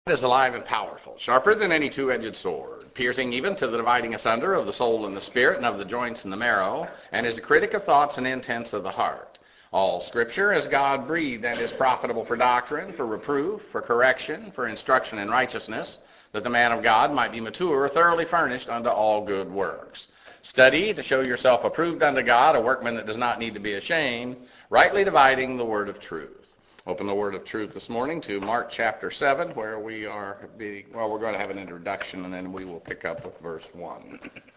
It is alive and powerful, sharper than any two-edged sword, piercing even to the dividing asunder of the soul and the spirit and of the joints and the marrow, and is a critic of thoughts and intents of the heart. All Scripture is God-breathed and is profitable for doctrine, for reproof, for correction, for instruction in righteousness, that the man of God might be mature, thoroughly furnished unto all good works. Study to show yourself approved unto God, a workman that does not need to be ashamed, rightly dividing the word of truth. Open the word of truth this morning to Mark chapter 7, where we're going to have an introduction, and then we will pick up with verse 1.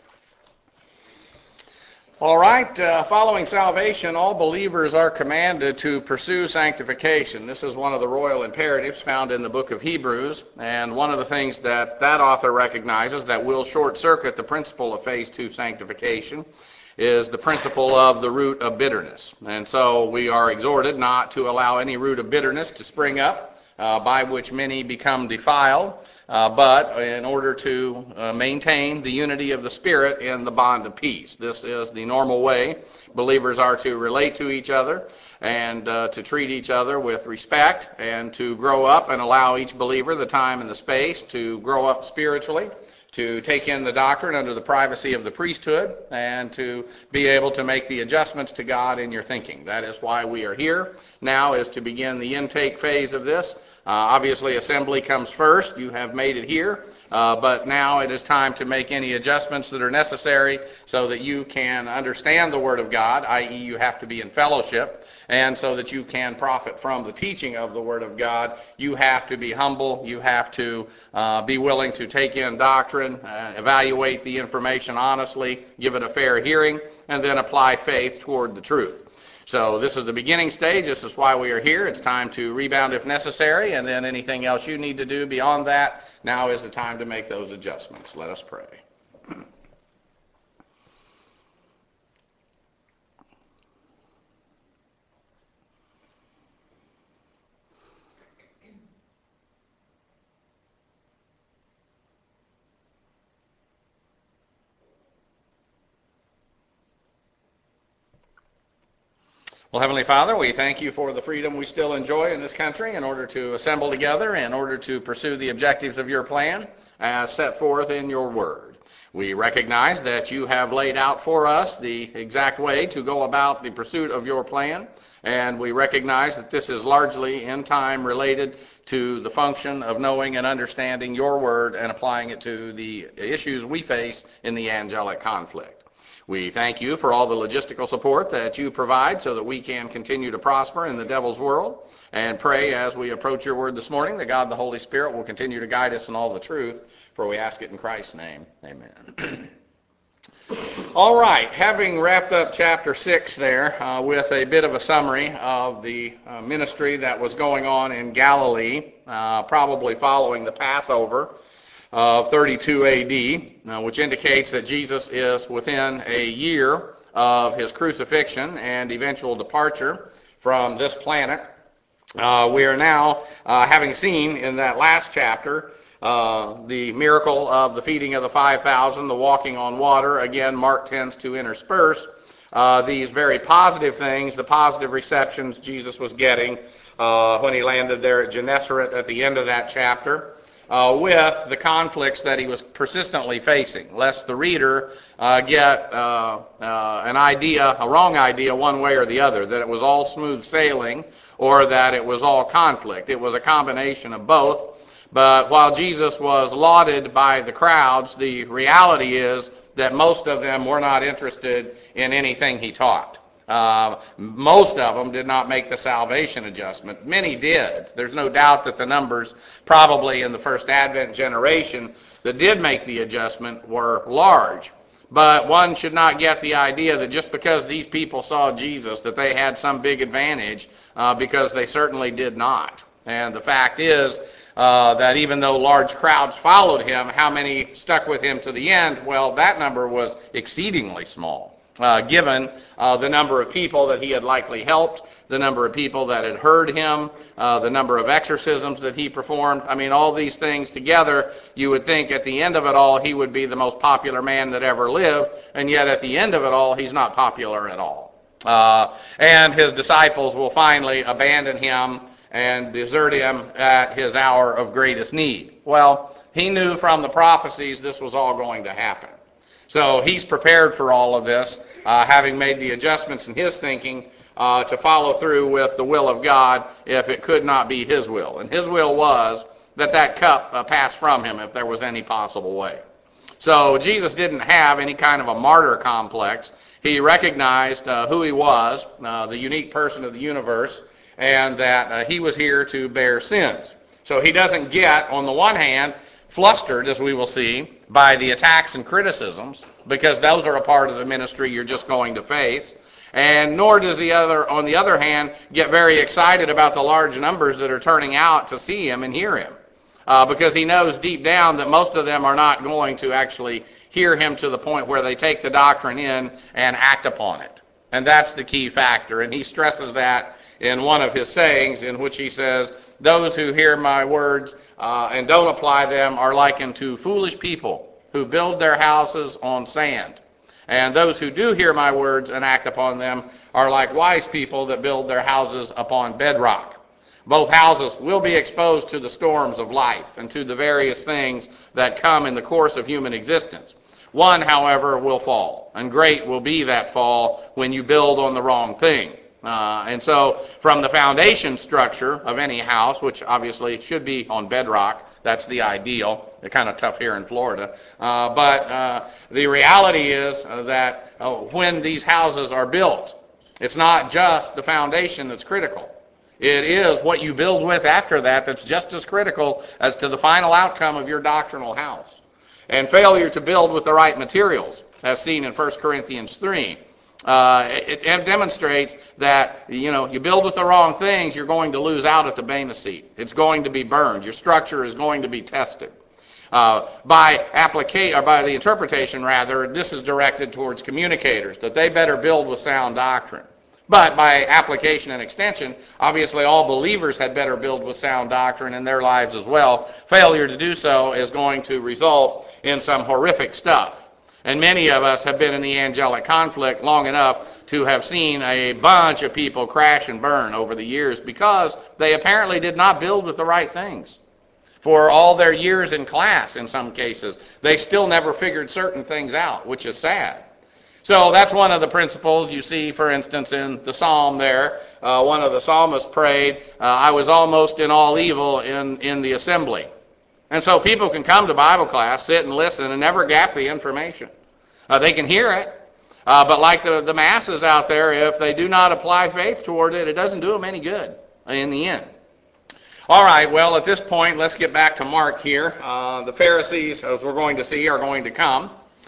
All right, following salvation, all believers are commanded to pursue sanctification. This is one of the royal imperatives found in the book of Hebrews, and one of the things that author recognizes that will short-circuit the principle of phase 2 sanctification is the principle of the root of bitterness. And so we are exhorted not to allow any root of bitterness to spring up, by which many become defiled, but in order to maintain the unity of the Spirit in the bond of peace. This is the normal way believers are to relate to each other and to treat each other with respect and to grow up and allow each believer the time and the space to grow up spiritually, to take in the doctrine under the privacy of the priesthood, and to be able to make the adjustments to God in your thinking. That is why we are here. Now is to begin the intake phase of this. Obviously, assembly comes first. You have made it here, but now it is time to make any adjustments that are necessary so that you can understand the Word of God, i.e. you have to be in fellowship, and so that you can profit from the teaching of the Word of God, you have to be humble. You have to be willing to take in doctrine, evaluate the information honestly, give it a fair hearing, and then apply faith toward the truth. So this is the beginning stage. This is why we are here. It's time to rebound if necessary, and then anything else you need to do beyond that, now is the time to make those adjustments. Let us pray. Well, Heavenly Father, we thank you for the freedom we still enjoy in this country in order to assemble together, in order to pursue the objectives of your plan as set forth in your word. We recognize that you have laid out for us the exact way to go about the pursuit of your plan, and we recognize that this is largely in time related to the function of knowing and understanding your word and applying it to the issues we face in the angelic conflict. We thank you for all the logistical support that you provide so that we can continue to prosper in the devil's world, and pray as we approach your word this morning that God the Holy Spirit will continue to guide us in all the truth, for we ask it in Christ's name. Amen. All right, having wrapped up chapter 6 there with a bit of a summary of the ministry that was going on in Galilee, probably following the Passover of 32 AD, which indicates that Jesus is within a year of his crucifixion and eventual departure from this planet. We are now, having seen in that last chapter, the miracle of the feeding of the 5,000, the walking on water. Again, Mark tends to intersperse these very positive things, the positive receptions Jesus was getting when he landed there at Gennesaret at the end of that chapter, with the conflicts that he was persistently facing, lest the reader get an idea, a wrong idea one way or the other, that it was all smooth sailing or that it was all conflict. It was a combination of both. But while Jesus was lauded by the crowds, the reality is that most of them were not interested in anything he taught. Most of them did not make the salvation adjustment. Many did. There's no doubt that the numbers probably in the first Advent generation that did make the adjustment were large. But one should not get the idea that just because these people saw Jesus that they had some big advantage, because they certainly did not. And the fact is that even though large crowds followed him, how many stuck with him to the end? Well, that number was exceedingly small. Given the number of people that he had likely helped, the number of people that had heard him, the number of exorcisms that he performed. I mean, all these things together, you would think at the end of it all, he would be the most popular man that ever lived, and yet at the end of it all, he's not popular at all. And his disciples will finally abandon him and desert him at his hour of greatest need. Well, he knew from the prophecies this was all going to happen. So he's prepared for all of this, having made the adjustments in his thinking to follow through with the will of God if it could not be his will. And his will was that cup pass from him if there was any possible way. So Jesus didn't have any kind of a martyr complex. He recognized who he was, the unique person of the universe, and that he was here to bear sins. So he doesn't get, on the one hand, flustered, as we will see, by the attacks and criticisms, because those are a part of the ministry you're just going to face. And nor does on the other hand, get very excited about the large numbers that are turning out to see him and hear him. Because he knows deep down that most of them are not going to actually hear him to the point where they take the doctrine in and act upon it. And that's the key factor. And he stresses that in one of his sayings, in which he says, "Those who hear my words and don't apply them are likened to foolish people who build their houses on sand. And those who do hear my words and act upon them are like wise people that build their houses upon bedrock." Both houses will be exposed to the storms of life and to the various things that come in the course of human existence. One, however, will fall, and great will be that fall when you build on the wrong thing. And so from the foundation structure of any house, which obviously should be on bedrock, that's the ideal. They're kind of tough here in Florida. But the reality is that when these houses are built, it's not just the foundation that's critical. It is what you build with after that that's just as critical as to the final outcome of your doctrinal house. And failure to build with the right materials, as seen in 1 Corinthians 3, it demonstrates that, you build with the wrong things, you're going to lose out at the Bema seat. It's going to be burned. Your structure is going to be tested. By the interpretation, rather, this is directed towards communicators, that they better build with sound doctrine. But by application and extension, obviously all believers had better build with sound doctrine in their lives as well. Failure to do so is going to result in some horrific stuff. And many of us have been in the angelic conflict long enough to have seen a bunch of people crash and burn over the years because they apparently did not build with the right things. For all their years in class, in some cases, they still never figured certain things out, which is sad. So that's one of the principles you see, for instance, in the psalm there. One of the psalmists prayed, "I was almost in all evil in the assembly." And so people can come to Bible class, sit and listen, and never gap the information. They can hear it, but like the masses out there, if they do not apply faith toward it, it doesn't do them any good in the end. All right, well, at this point, let's get back to Mark here. The Pharisees, as we're going to see, are going to come.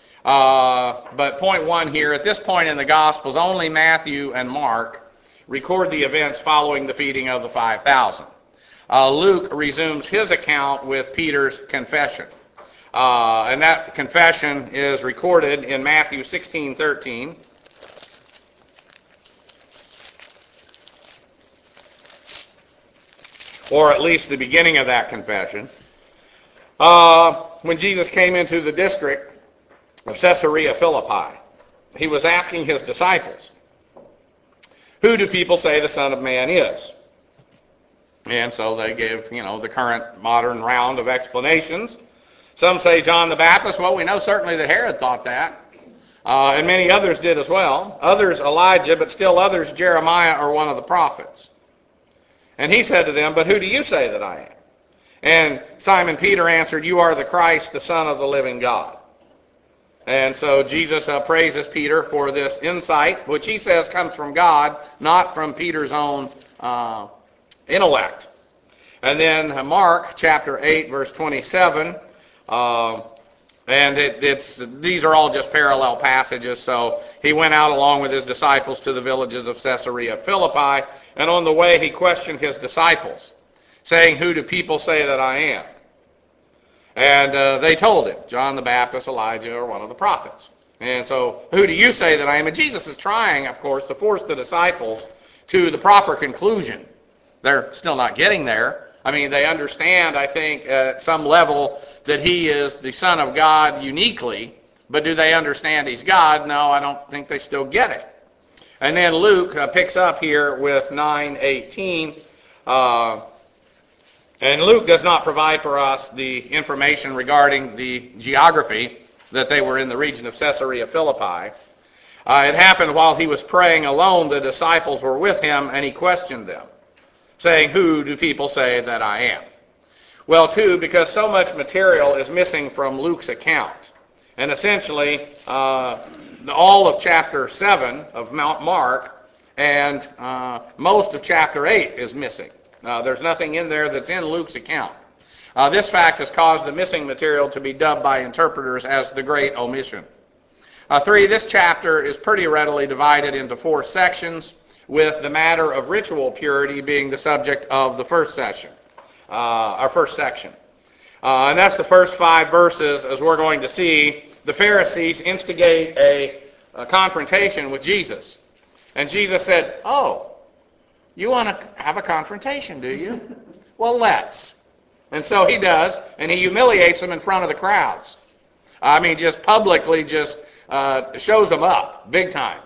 But point one here, at this point in the Gospels, only Matthew and Mark record the events following the feeding of the 5,000. Luke resumes his account with Peter's confession. And that confession is recorded in Matthew 16:13. Or at least the beginning of that confession. When Jesus came into the district of Caesarea Philippi, he was asking his disciples, "Who do people say the Son of Man is?" And so they give, the current modern round of explanations. Some say John the Baptist. Well, we know certainly that Herod thought that. And many others did as well. Others Elijah, but still others Jeremiah or one of the prophets. And he said to them, "But who do you say that I am?" And Simon Peter answered, "You are the Christ, the Son of the living God." And so Jesus praises Peter for this insight, which he says comes from God, not from Peter's own intellect. And then Mark chapter 8, verse 27, and these are all just parallel passages. So he went out along with his disciples to the villages of Caesarea Philippi, and on the way he questioned his disciples, saying, "Who do people say that I am?" And they told him, John the Baptist, Elijah, or one of the prophets. And so, "Who do you say that I am?" And Jesus is trying, of course, to force the disciples to the proper conclusion. They're still not getting there. I mean, they understand, I think, at some level that he is the Son of God uniquely, but do they understand he's God? No, I don't think they still get it. And then Luke picks up here with 9:18. And Luke does not provide for us the information regarding the geography that they were in the region of Caesarea Philippi. It happened while he was praying alone, the disciples were with him, and he questioned them, saying, "Who do people say that I am?" Well, too, because so much material is missing from Luke's account. And essentially, all of chapter 7 of Mark and most of chapter 8 is missing. There's nothing in there that's in Luke's account. This fact has caused the missing material to be dubbed by interpreters as the Great Omission. 3, this chapter is pretty readily divided into 4 sections, with the matter of ritual purity being the subject of the first section. And that's the first 5 verses. As we're going to see, the Pharisees instigate a confrontation with Jesus. And Jesus said, "Oh, you want to have a confrontation, do you? Well, let's." And so he does, and he humiliates them in front of the crowds. I mean, just publicly shows them up, big time.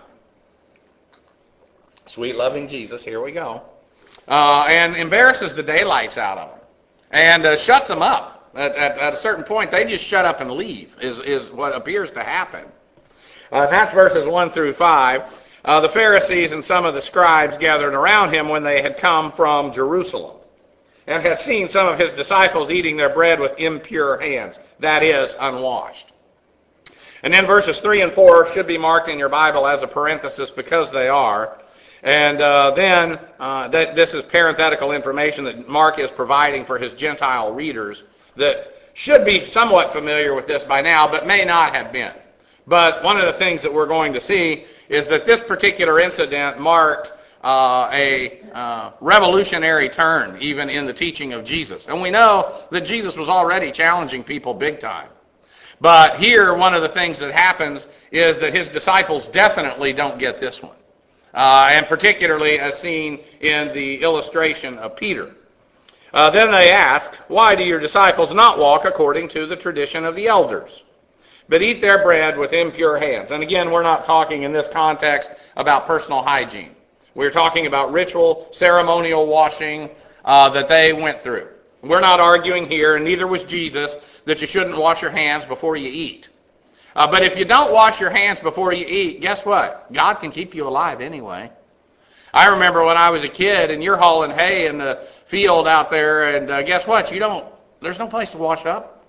Sweet, loving Jesus, here we go. And embarrasses the daylights out of them. And shuts them up. At a certain point, they just shut up and leave, is what appears to happen. That's verses 1 through 5. The Pharisees and some of the scribes gathered around him when they had come from Jerusalem, and had seen some of his disciples eating their bread with impure hands, that is, unwashed. And then verses 3 and 4 should be marked in your Bible as a parenthesis because they are. And then this is parenthetical information that Mark is providing for his Gentile readers that should be somewhat familiar with this by now, but may not have been. But one of the things that we're going to see is that this particular incident marked a revolutionary turn even in the teaching of Jesus. And we know that Jesus was already challenging people big time. But here, one of the things that happens is that his disciples definitely don't get this one. And particularly as seen in the illustration of Peter. Then they ask, "Why do your disciples not walk according to the tradition of the elders, but eat their bread with impure hands?" And again, we're not talking in this context about personal hygiene. We're talking about ritual, ceremonial washing that they went through. We're not arguing here, and neither was Jesus, that you shouldn't wash your hands before you eat. But if you don't wash your hands before you eat, guess what? God can keep you alive anyway. I remember when I was a kid, and you're hauling hay in the field out there, and guess what? There's no place to wash up.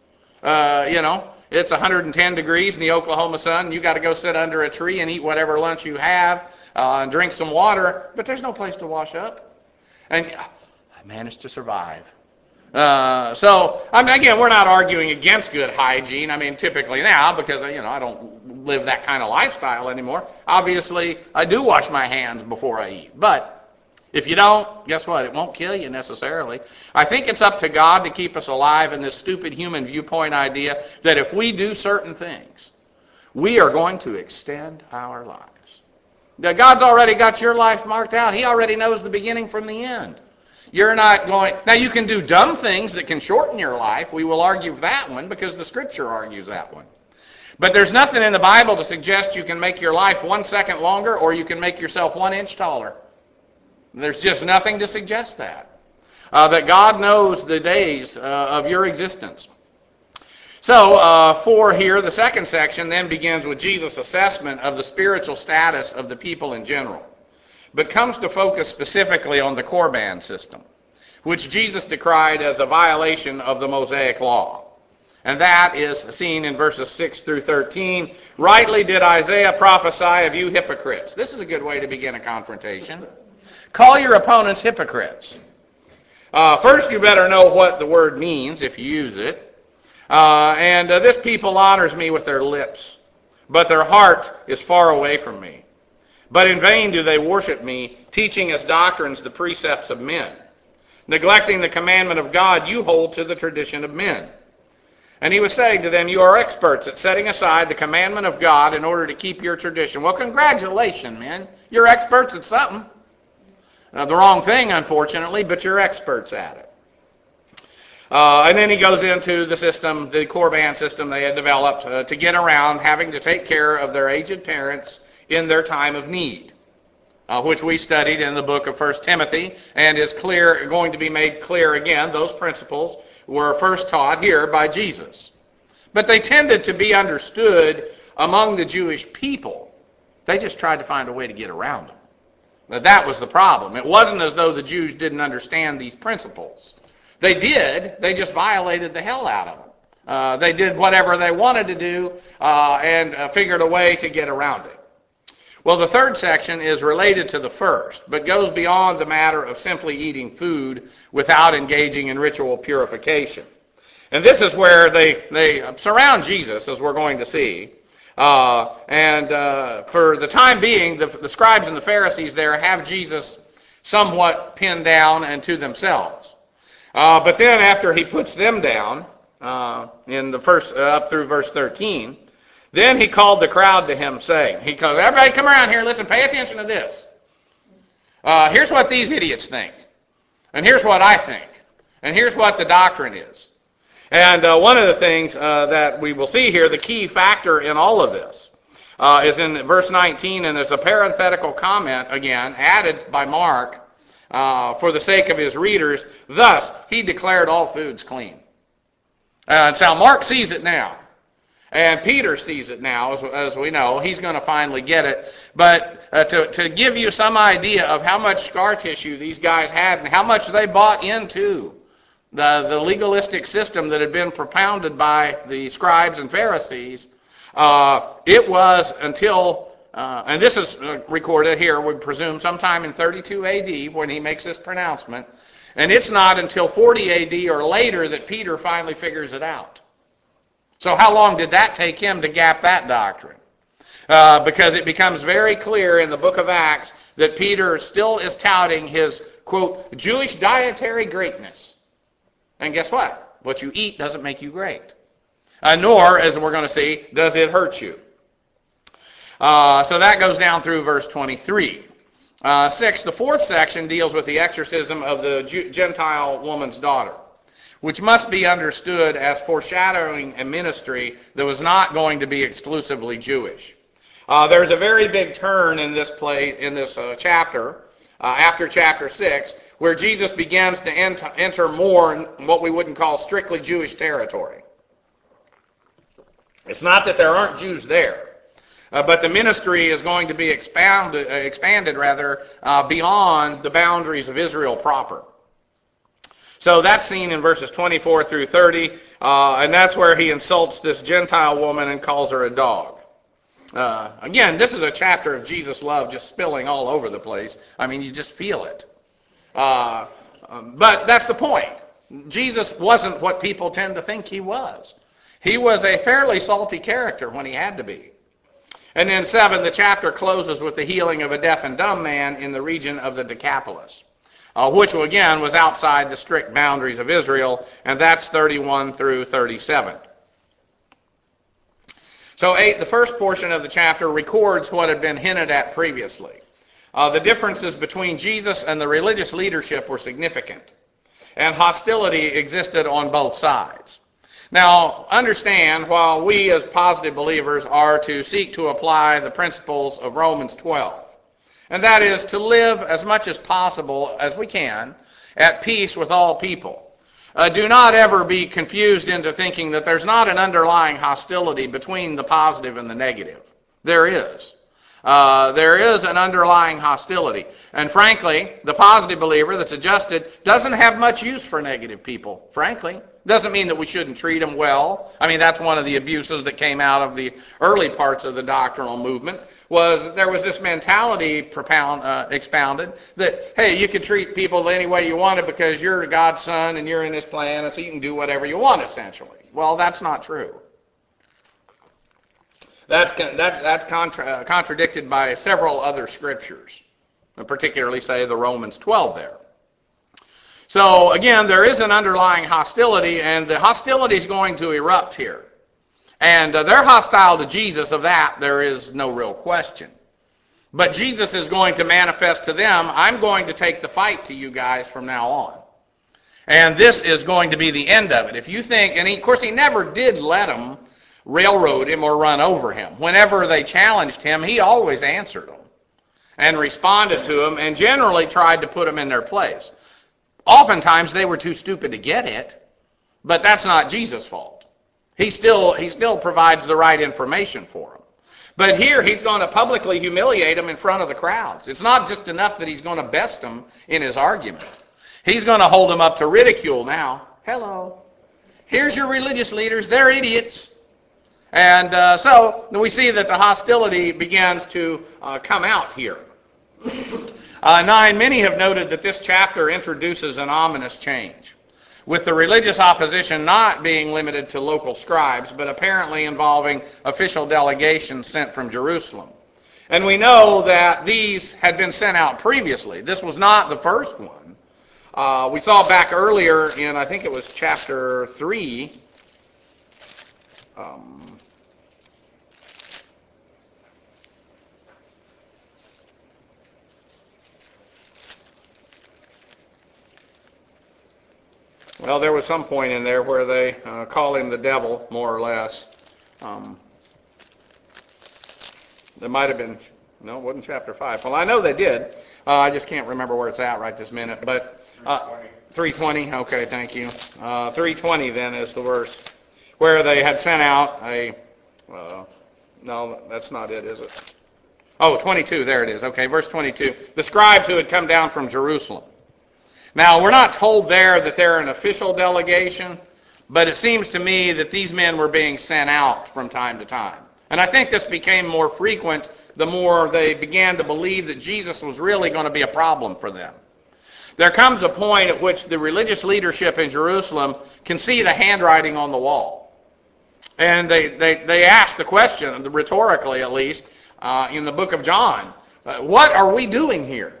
It's 110 degrees in the Oklahoma sun. You got to go sit under a tree and eat whatever lunch you have and drink some water, but there's no place to wash up. And I managed to survive. Again, we're not arguing against good hygiene. I mean, typically now, because, I don't live that kind of lifestyle anymore. Obviously, I do wash my hands before I eat. But if you don't, guess what? It won't kill you necessarily. I think it's up to God to keep us alive in this stupid human viewpoint idea that if we do certain things, we are going to extend our lives. Now, God's already got your life marked out. He already knows the beginning from the end. You're not going... Now, you can do dumb things that can shorten your life. We will argue that one because the Scripture argues that one. But there's nothing in the Bible to suggest you can make your life 1 second longer or you can make yourself 1 inch taller. There's just nothing to suggest that. That God knows the days of your existence. So, for here, the second section then begins with Jesus' assessment of the spiritual status of the people in general, but comes to focus specifically on the Korban system, which Jesus decried as a violation of the Mosaic law. And that is seen in verses 6 through 13. "Rightly did Isaiah prophesy of you hypocrites." This is a good way to begin a confrontation. Call your opponents hypocrites. First, you better know what the word means if you use it. This people honors me with their lips, but their heart is far away from me. But in vain do they worship me, teaching as doctrines the precepts of men. Neglecting the commandment of God, you hold to the tradition of men. And he was saying to them, you are experts at setting aside the commandment of God in order to keep your tradition. Well, congratulations, men. You're experts at something. The wrong thing, unfortunately, but you're experts at it. And then he goes into the system, the Korban system they had developed to get around having to take care of their aged parents in their time of need. which we studied in the book of 1 Timothy, and is going to be made clear again. Those principles were first taught here by Jesus. But they tended to be understood among the Jewish people. They just tried to find a way to get around them. But that was the problem. It wasn't as though the Jews didn't understand these principles. They did. They just violated the hell out of them. They did whatever they wanted to do and figured a way to get around it. Well, the third section is related to the first, but goes beyond the matter of simply eating food without engaging in ritual purification. And this is where they surround Jesus, as we're going to see. And for the time being, the scribes and the Pharisees there have Jesus somewhat pinned down and to themselves. But then after he puts them down, in the first up through verse 13, then he called the crowd to him, saying, he called, everybody come around here, listen, pay attention to this. Here's what these idiots think. And here's what I think. And here's what the doctrine is. And one of the things that we will see here, the key factor in all of this, is in verse 19, and there's a parenthetical comment, again, added by Mark for the sake of his readers. Thus, he declared all foods clean. And so Mark sees it now. And Peter sees it now, as we know. He's going to finally get it. But to give you some idea of how much scar tissue these guys had and how much they bought into the legalistic system that had been propounded by the scribes and Pharisees, it was until, and this is recorded here, we presume sometime in 32 AD when he makes this pronouncement, and it's not until 40 AD or later that Peter finally figures it out. So how long did that take him to gap that doctrine? Because it becomes very clear in the book of Acts that Peter still is touting his, quote, Jewish dietary greatness. And guess what? What you eat doesn't make you great. Nor, as we're going to see, does it hurt you. So that goes down through verse 23. 6, the fourth section deals with the exorcism of the Gentile woman's daughter, which must be understood as foreshadowing a ministry that was not going to be exclusively Jewish. There's a very big turn in this chapter, after chapter 6, where Jesus begins to enter more in what we wouldn't call strictly Jewish territory. It's not that there aren't Jews there, but the ministry is going to be expanded beyond the boundaries of Israel proper. So that's seen in verses 24 through 30, and that's where he insults this Gentile woman and calls her a dog. Again, this is a chapter of Jesus' love just spilling all over the place. I mean, you just feel it. But that's the point. Jesus wasn't what people tend to think he was. He was a fairly salty character when he had to be. And then 7, the chapter closes with the healing of a deaf and dumb man in the region of the Decapolis, which again was outside the strict boundaries of Israel, and that's 31 through 37. So 8, the first portion of the chapter records what had been hinted at previously. The differences between Jesus and the religious leadership were significant, and hostility existed on both sides. Now, understand, while we as positive believers are to seek to apply the principles of Romans 12, and that is to live as much as possible as we can at peace with all people. Do not ever be confused into thinking that there's not an underlying hostility between the positive and the negative. There is. There is an underlying hostility. And frankly, the positive believer that's adjusted doesn't have much use for negative people, frankly. Doesn't mean that we shouldn't treat them well. I mean, that's one of the abuses that came out of the early parts of the doctrinal movement, was there was this mentality expounded that, hey, you can treat people any way you want it because you're God's son and you're in his plan, and so you can do whatever you want, essentially. Well, that's not true. That's contradicted by several other scriptures, particularly, say, the Romans 12 there. So, again, there is an underlying hostility, and the hostility is going to erupt here. And they're hostile to Jesus, of that there is no real question. But Jesus is going to manifest to them, I'm going to take the fight to you guys from now on. And this is going to be the end of it. If you think, and of course he never did let them railroad him or run over him. Whenever they challenged him, he always answered them. and responded to them and generally tried to put them in their place. Oftentimes they were too stupid to get it, but that's not Jesus' fault. He still provides the right information for them. But here he's going to publicly humiliate them in front of the crowds. It's not just enough that he's going to best them in his argument. He's going to hold them up to ridicule now. Hello. Here's your religious leaders. They're idiots. And so we see that the hostility begins to come out here. 9, many have noted that this chapter introduces an ominous change, with the religious opposition not being limited to local scribes, but apparently involving official delegations sent from Jerusalem. And we know that these had been sent out previously. This was not the first one. We saw back earlier in, I think it was chapter 3, well, there was some point in there where they call him the devil, more or less. There might have been, no, it wasn't chapter 5. Well, I know they did. I just can't remember where it's at right this minute. But 3:20. Okay, thank you. 3:20 then is the verse where they had sent out a. No, that's not it, is it? Oh, 22. There it is. Okay, verse 22. The scribes who had come down from Jerusalem. Now, we're not told there that they're an official delegation, but it seems to me that these men were being sent out from time to time. And I think this became more frequent the more they began to believe that Jesus was really going to be a problem for them. There comes a point at which the religious leadership in Jerusalem can see the handwriting on the wall. And they ask the question, rhetorically at least, in the book of John, what are we doing here?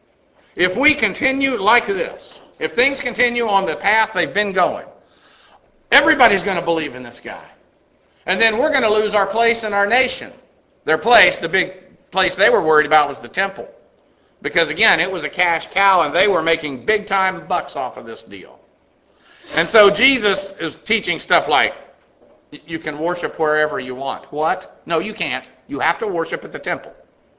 If we continue like this, if things continue on the path they've been going, everybody's going to believe in this guy. And then we're going to lose our place in our nation. Their place, the big place they were worried about, was the temple. Because again, it was a cash cow and they were making big time bucks off of this deal. And so Jesus is teaching stuff like, you can worship wherever you want. What? No, you can't. You have to worship at the temple.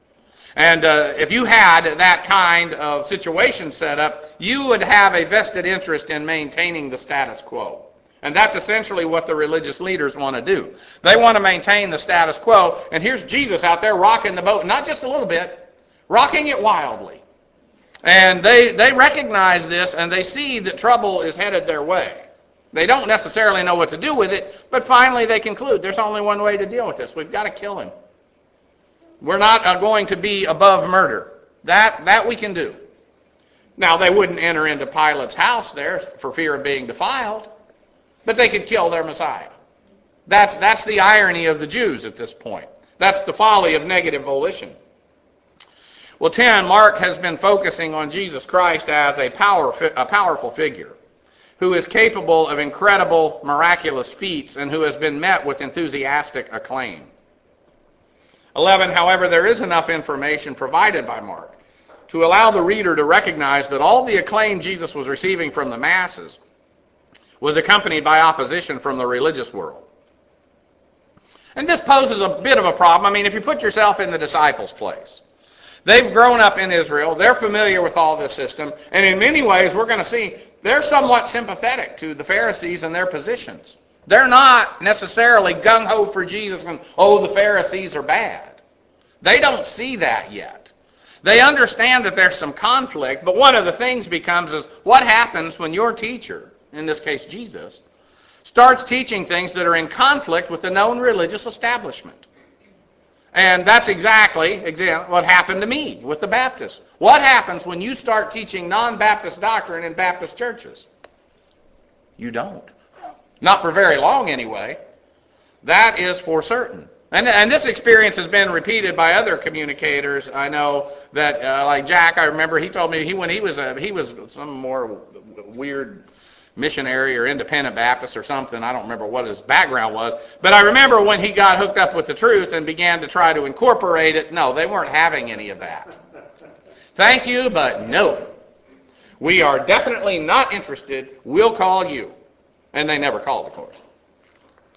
And if you had that kind of situation set up, you would have a vested interest in maintaining the status quo. And that's essentially what the religious leaders want to do. They want to maintain the status quo, and here's Jesus out there rocking the boat, not just a little bit, rocking it wildly. And they recognize this, and they see that trouble is headed their way. They don't necessarily know what to do with it, but finally they conclude there's only one way to deal with this. We've got to kill him. We're not going to be above murder. That we can do. Now, they wouldn't enter into Pilate's house there for fear of being defiled, but they could kill their Messiah. That's the irony of the Jews at this point. That's the folly of negative volition. Well, 10, Mark has been focusing on Jesus Christ as a powerful figure who is capable of incredible, miraculous feats and who has been met with enthusiastic acclaim. 11, however, there is enough information provided by Mark to allow the reader to recognize that all the acclaim Jesus was receiving from the masses was accompanied by opposition from the religious world. And this poses a bit of a problem. I mean, if you put yourself in the disciples' place, they've grown up in Israel, they're familiar with all this system, and in many ways we're going to see they're somewhat sympathetic to the Pharisees and their positions. They're not necessarily gung-ho for Jesus and, oh, the Pharisees are bad. They don't see that yet. They understand that there's some conflict, but one of the things becomes is what happens when your teacher, in this case Jesus, starts teaching things that are in conflict with the known religious establishment. And that's exactly what happened to me with the Baptists. What happens when you start teaching non-Baptist doctrine in Baptist churches? You don't. Not for very long, anyway. That is for certain. And this experience has been repeated by other communicators. I know that, like Jack, I remember he told me he was some more weird missionary or independent Baptist or something. I don't remember what his background was. But I remember when he got hooked up with the truth and began to try to incorporate it, no, they weren't having any of that. Thank you, but no. We are definitely not interested. We'll call you. And they never called, of course.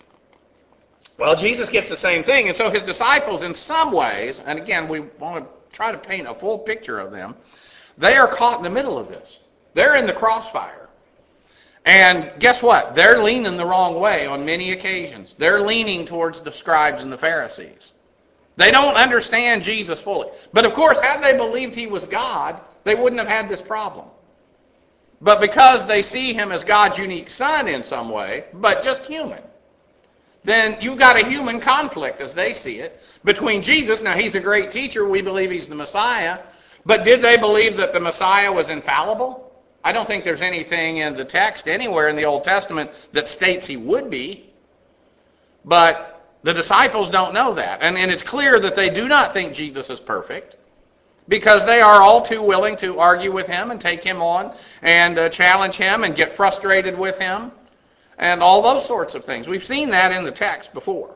Well, Jesus gets the same thing, and so his disciples in some ways, and again, we want to try to paint a full picture of them. They are caught in the middle of this. They're in the crossfire. And guess what? They're leaning the wrong way on many occasions. They're leaning towards the scribes and the Pharisees. They don't understand Jesus fully. But of course, had they believed he was God, they wouldn't have had this problem. But because they see him as God's unique son in some way, but just human, then you've got a human conflict as they see it between Jesus. Now, he's a great teacher. We believe he's the Messiah. But did they believe that the Messiah was infallible? I don't think there's anything in the text anywhere in the Old Testament that states he would be. But the disciples don't know that. And it's clear that they do not think Jesus is perfect, because they are all too willing to argue with him and take him on and challenge him and get frustrated with him and all those sorts of things. We've seen that in the text before.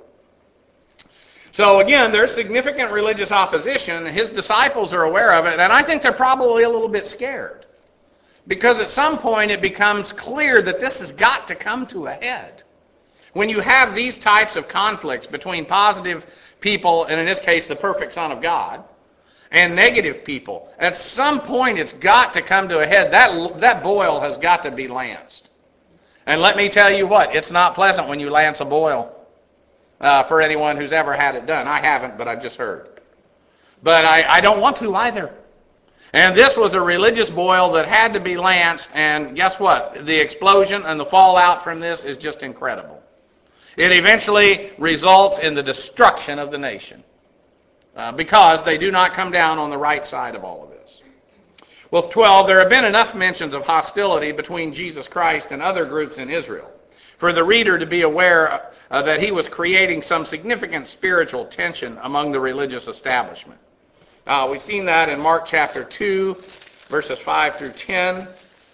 So again, there's significant religious opposition. His disciples are aware of it, and I think they're probably a little bit scared, because at some point it becomes clear that this has got to come to a head. When you have these types of conflicts between positive people, and in this case the perfect Son of God, and negative people, at some point it's got to come to a head. That boil has got to be lanced. And let me tell you what, it's not pleasant when you lance a boil, for anyone who's ever had it done. I haven't, but I've just heard. But I don't want to either. And this was a religious boil that had to be lanced, and guess what? The explosion and the fallout from this is just incredible. It eventually results in the destruction of the nation, because they do not come down on the right side of all of this. Well, 12, there have been enough mentions of hostility between Jesus Christ and other groups in Israel for the reader to be aware that he was creating some significant spiritual tension among the religious establishment. We've seen that in Mark chapter 2, verses 5 through 10.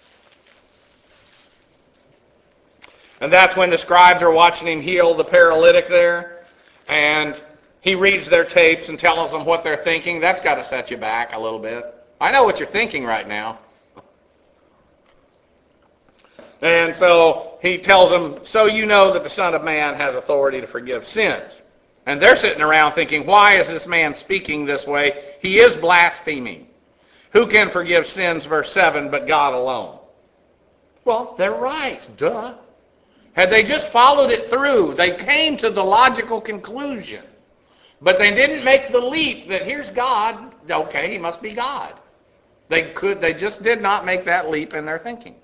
And that's when the scribes are watching him heal the paralytic there. And he reads their tapes and tells them what they're thinking. That's got to set you back a little bit. I know what you're thinking right now. And so he tells them, so you know that the Son of Man has authority to forgive sins. And they're sitting around thinking, why is this man speaking this way? He is blaspheming. Who can forgive sins, verse 7, but God alone? Well, they're right. Duh. Had they just followed it through, they came to the logical conclusion. But they didn't make the leap that here's God. Okay, he must be God. They just did not make that leap in their thinking.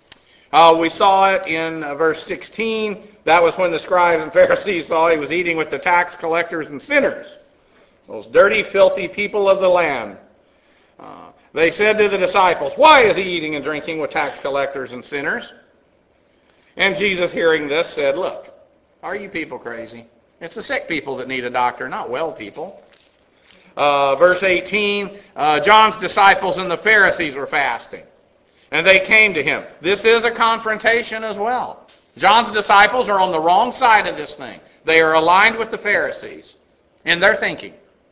We saw it in verse 16. That was when the scribes and Pharisees saw he was eating with the tax collectors and sinners, those dirty, filthy people of the land. They said to the disciples, why is he eating and drinking with tax collectors and sinners? And Jesus, hearing this, said, look, are you people crazy? It's the sick people that need a doctor, not well people. Verse 18, John's disciples and the Pharisees were fasting, and they came to him. This is a confrontation as well. John's disciples are on the wrong side of this thing. They are aligned with the Pharisees in their thinking.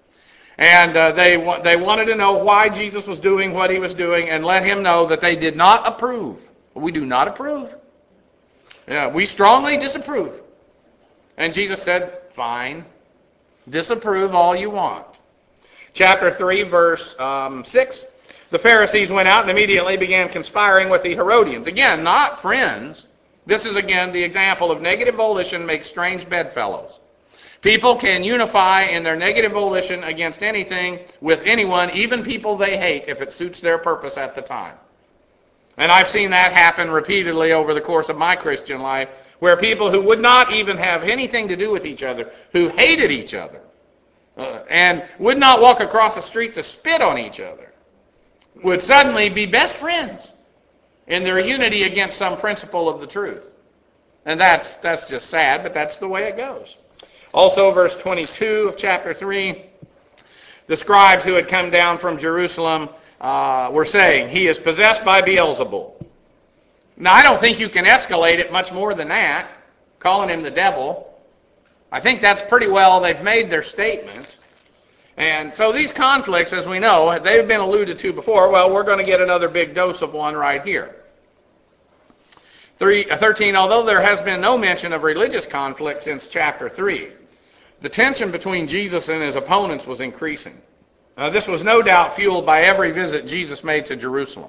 And they wanted to know why Jesus was doing what he was doing and let him know that they did not approve. We do not approve. Yeah, we strongly disapprove. And Jesus said, fine, disapprove all you want. Chapter 3, verse 6, the Pharisees went out and immediately began conspiring with the Herodians. Again, not friends. This is, again, the example of negative volition makes strange bedfellows. People can unify in their negative volition against anything with anyone, even people they hate, if it suits their purpose at the time. And I've seen that happen repeatedly over the course of my Christian life, where people who would not even have anything to do with each other, who hated each other, and would not walk across the street to spit on each other, would suddenly be best friends in their unity against some principle of the truth. And that's just sad, but that's the way it goes. Also, verse 22 of chapter 3, the scribes who had come down from Jerusalem were saying, he is possessed by Beelzebul. Now, I don't think you can escalate it much more than that, calling him the devil. I think that's pretty well, they've made their statement. And so these conflicts, as we know, they've been alluded to before. Well, we're going to get another big dose of one right here. 13, although there has been no mention of religious conflict since chapter 3, the tension between Jesus and his opponents was increasing. This was no doubt fueled by every visit Jesus made to Jerusalem.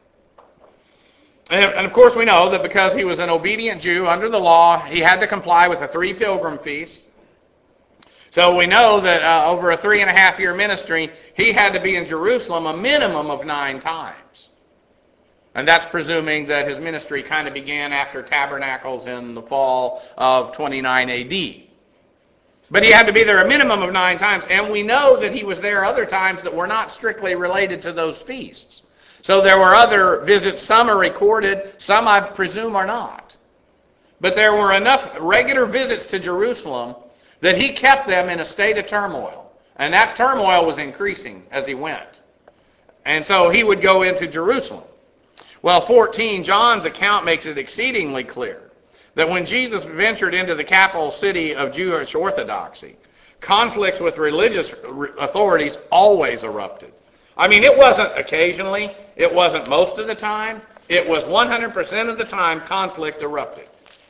And of course we know that because he was an obedient Jew under the law, he had to comply with the 3 pilgrim feasts. So we know that over a 3.5-year ministry, he had to be in Jerusalem a minimum of 9 times. And that's presuming that his ministry kind of began after Tabernacles in the fall of 29 AD. But he had to be there a minimum of 9 times, and we know that he was there other times that were not strictly related to those feasts. So there were other visits, some are recorded, some I presume are not. But there were enough regular visits to Jerusalem that he kept them in a state of turmoil. And that turmoil was increasing as he went. And so he would go into Jerusalem. Well, 14, John's account makes it exceedingly clear that when Jesus ventured into the capital city of Jewish orthodoxy, conflicts with religious authorities always erupted. I mean, it wasn't occasionally, it wasn't most of the time, it was 100% of the time conflict erupted.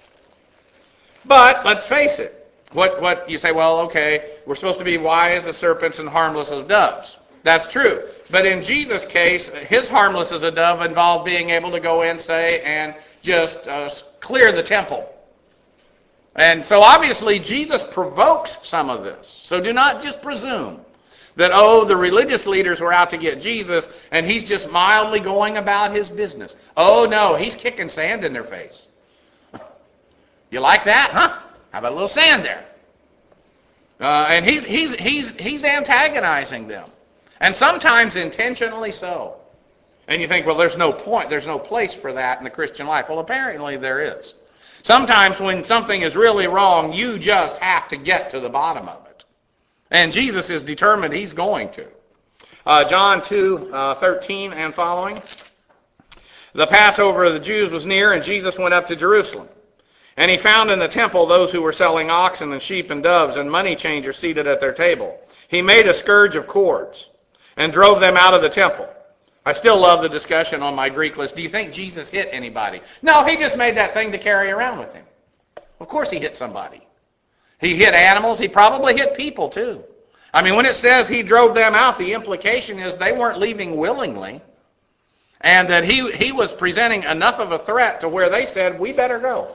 But let's face it, what you say, well, okay, we're supposed to be wise as serpents and harmless as doves. That's true. But in Jesus' case, his harmless as a dove involved being able to go in, say, and just clear the temple. And so obviously Jesus provokes some of this. So do not just presume that, the religious leaders were out to get Jesus and he's just mildly going about his business. Oh, no, he's kicking sand in their face. You like that, huh? How about a little sand there? And he's antagonizing them. And sometimes intentionally so. And you think, well, there's no point, there's no place for that in the Christian life. Well, apparently there is. Sometimes when something is really wrong, you just have to get to the bottom of it. And Jesus is determined he's going to. John 2:13 and following. The Passover of the Jews was near, and Jesus went up to Jerusalem. And he found in the temple those who were selling oxen and sheep and doves and money changers seated at their table. He made a scourge of cords and drove them out of the temple. I still love the discussion on my Greek list. Do you think Jesus hit anybody? No, he just made that thing to carry around with him. Of course he hit somebody. He hit animals. He probably hit people too. I mean, when it says he drove them out, the implication is they weren't leaving willingly, and that he was presenting enough of a threat to where they said, we better go.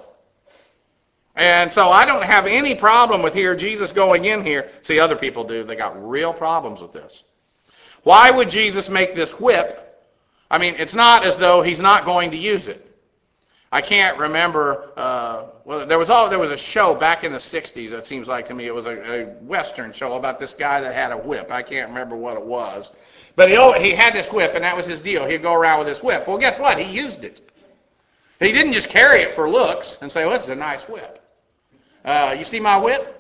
And so I don't have any problem with Jesus going in here. See, other people do. They got real problems with this. Why would Jesus make this whip? I mean, it's not as though he's not going to use it. I can't remember. There was a show back in the 60s, it seems like to me. It was a Western show about this guy that had a whip. I can't remember what it was. But he had this whip, and that was his deal. He'd go around with this whip. Well, guess what? He used it. He didn't just carry it for looks and say, well, this is a nice whip. You see my whip?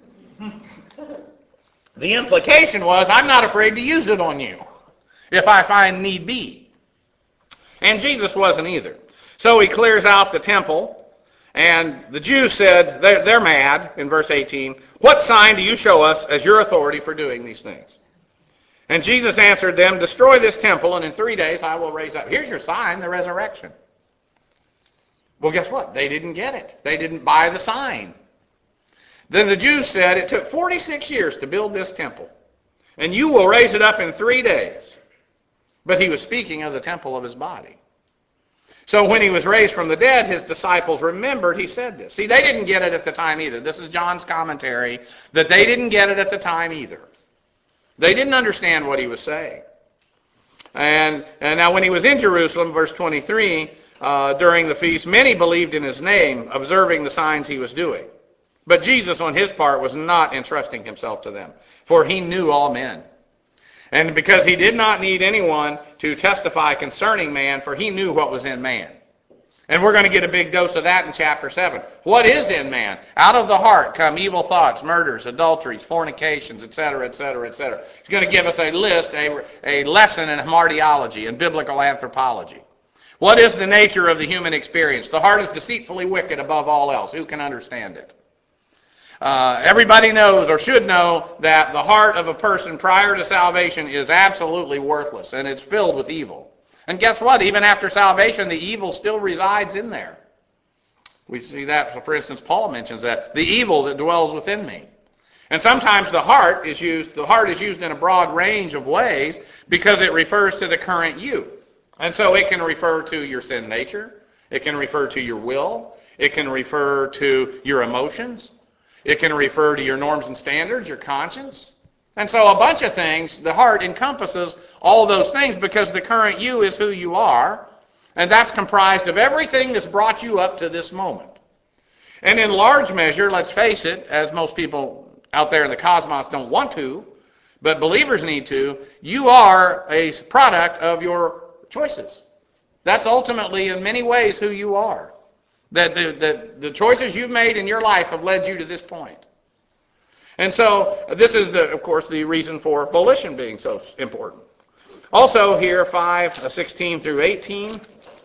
The implication was, I'm not afraid to use it on you if I find need be. And Jesus wasn't either. So he clears out the temple, and the Jews said, they're mad, in verse 18, what sign do you show us as your authority for doing these things? And Jesus answered them, destroy this temple, and in 3 days I will raise up. Here's your sign, the resurrection. Well, guess what? They didn't get it. They didn't buy the sign. Then the Jews said, it took 46 years to build this temple, and you will raise it up in 3 days. But he was speaking of the temple of his body. So when he was raised from the dead, his disciples remembered he said this. See, they didn't get it at the time either. This is John's commentary, that they didn't get it at the time either. They didn't understand what he was saying. And now when he was in Jerusalem, verse 23, during the feast, many believed in his name, observing the signs he was doing. But Jesus, on his part, was not entrusting himself to them, for he knew all men. And because he did not need anyone to testify concerning man, for he knew what was in man. And we're going to get a big dose of that in chapter 7. What is in man? Out of the heart come evil thoughts, murders, adulteries, fornications, etc., etc., etc. He's going to give us a list, a lesson in hamartiology and biblical anthropology. What is the nature of the human experience? The heart is deceitfully wicked above all else. Who can understand it? Everybody knows or should know that the heart of a person prior to salvation is absolutely worthless, and it's filled with evil. And guess what? Even after salvation, the evil still resides in there. We see that, for instance, Paul mentions that, the evil that dwells within me. And sometimes the heart is used in a broad range of ways because it refers to the current you. And so it can refer to your sin nature. It can refer to your will. It can refer to your emotions. It can refer to your norms and standards, your conscience. And so a bunch of things, the heart encompasses all those things because the current you is who you are. And that's comprised of everything that's brought you up to this moment. And in large measure, let's face it, as most people out there in the cosmos don't want to, but believers need to, you are a product of your choices. That's ultimately, in many ways, who you are. That the choices you've made in your life have led you to this point. And so this is, of course, the reason for volition being so important. Also here, 5:16 through 18.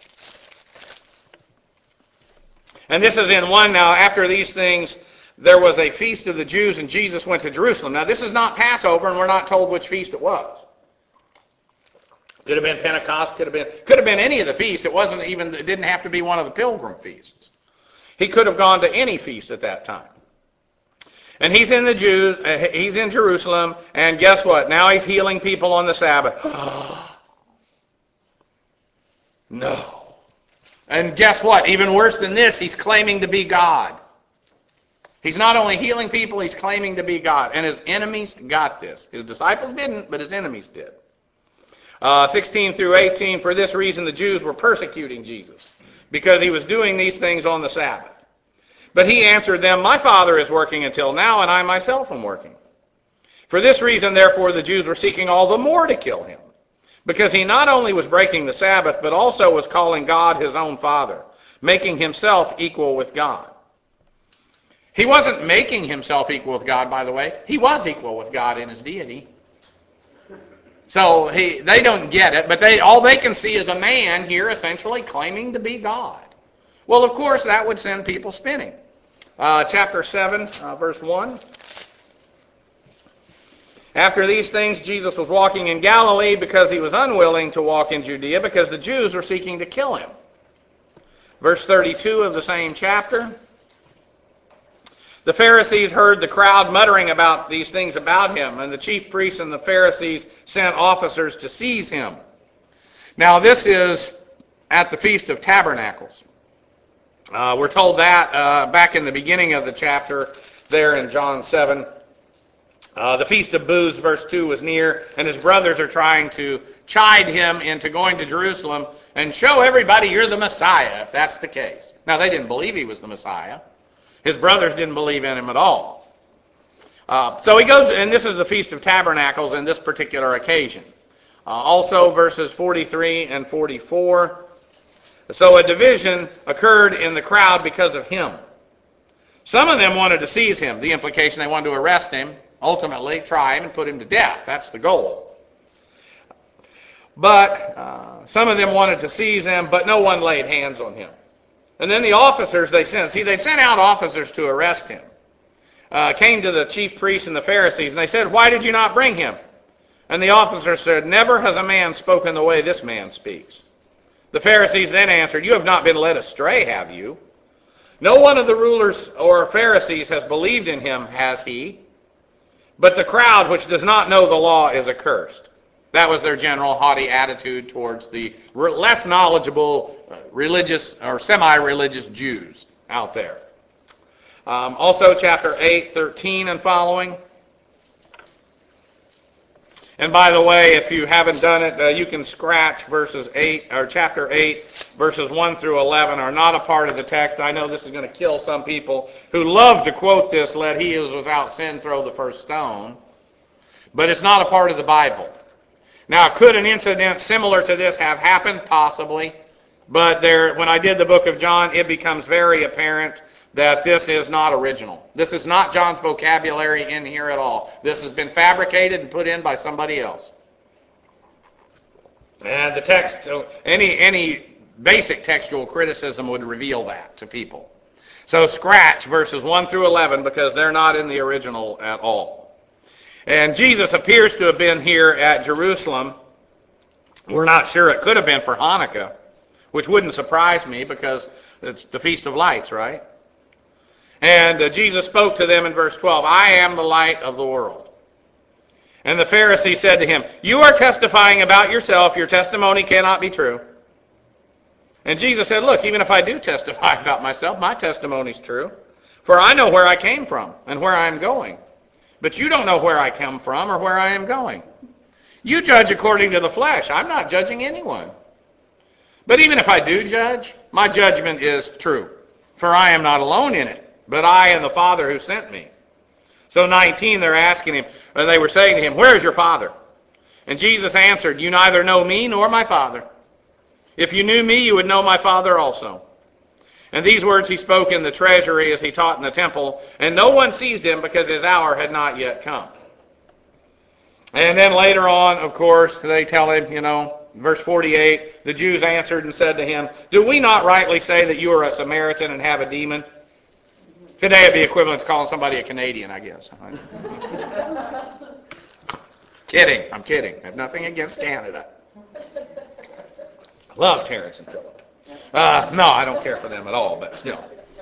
And this is in 1. Now, after these things, there was a feast of the Jews, and Jesus went to Jerusalem. Now, this is not Passover, and we're not told which feast it was. Could have been Pentecost, could have been any of the feasts. It didn't have to be one of the pilgrim feasts. He could have gone to any feast at that time. And he's in Jerusalem, and guess what? Now he's healing people on the Sabbath. No. And guess what? Even worse than this, he's claiming to be God. He's not only healing people, he's claiming to be God. And his enemies got this. His disciples didn't, but his enemies did. 16 through 18, for this reason the Jews were persecuting Jesus, because he was doing these things on the Sabbath. But he answered them, my Father is working until now, and I myself am working. For this reason, therefore, the Jews were seeking all the more to kill him, because he not only was breaking the Sabbath, but also was calling God his own Father, making himself equal with God. He wasn't making himself equal with God, by the way. He was equal with God in his deity. So they don't get it, but all they can see is a man here essentially claiming to be God. Well, of course, that would send people spinning. Chapter 7, verse 1. After these things, Jesus was walking in Galilee because he was unwilling to walk in Judea because the Jews were seeking to kill him. Verse 32 of the same chapter. The Pharisees heard the crowd muttering about these things about him, and the chief priests and the Pharisees sent officers to seize him. Now, this is at the Feast of Tabernacles. We're told that back in the beginning of the chapter there in John 7. The Feast of Booths, verse 2, was near, and his brothers are trying to chide him into going to Jerusalem and show everybody you're the Messiah, if that's the case. Now, they didn't believe he was the Messiah. His brothers didn't believe in him at all. So he goes, and this is the Feast of Tabernacles in this particular occasion. Also, verses 43 and 44. So a division occurred in the crowd because of him. Some of them wanted to seize him. The implication, they wanted to arrest him, ultimately try him and put him to death. That's the goal. But some of them wanted to seize him, but no one laid hands on him. And then the officers they'd sent out officers to arrest him. Came to the chief priests and the Pharisees, and they said, why did you not bring him? And the officers said, never has a man spoken the way this man speaks. The Pharisees then answered, you have not been led astray, have you? No one of the rulers or Pharisees has believed in him, has he? But the crowd which does not know the law is accursed. That was their general haughty attitude towards the less knowledgeable religious or semi-religious Jews out there. Also, chapter 8, 13 and following. And by the way, if you haven't done it, you can scratch verses 8 or chapter 8, verses 1 through 11 are not a part of the text. I know this is going to kill some people who love to quote this, let he who is without sin throw the first stone. But it's not a part of the Bible. Now, could an incident similar to this have happened? Possibly. But when I did the book of John, it becomes very apparent that this is not original. This is not John's vocabulary in here at all. This has been fabricated and put in by somebody else. And the text, any basic textual criticism would reveal that to people. So scratch verses 1 through 11 because they're not in the original at all. And Jesus appears to have been here at Jerusalem. We're not sure. It could have been for Hanukkah, which wouldn't surprise me because it's the Feast of Lights, right? And Jesus spoke to them in verse 12, I am the light of the world. And the Pharisee said to him, you are testifying about yourself. Your testimony cannot be true. And Jesus said, look, even if I do testify about myself, my testimony is true. For I know where I came from and where I am going. But you don't know where I come from or where I am going. You judge according to the flesh. I'm not judging anyone. But even if I do judge, my judgment is true. For I am not alone in it, but I and the Father who sent me. So 19, they're asking him, or they were saying to him, where is your Father? And Jesus answered, you neither know me nor my Father. If you knew me, you would know my Father also. And these words he spoke in the treasury as he taught in the temple, and no one seized him because his hour had not yet come. And then later on, of course, they tell him, verse 48, the Jews answered and said to him, do we not rightly say that you are a Samaritan and have a demon? Today it'd be equivalent to calling somebody a Canadian, I guess. Kidding. I'm kidding. I have nothing against Canada. Love Terrence and Philip. No, I don't care for them at all, but still.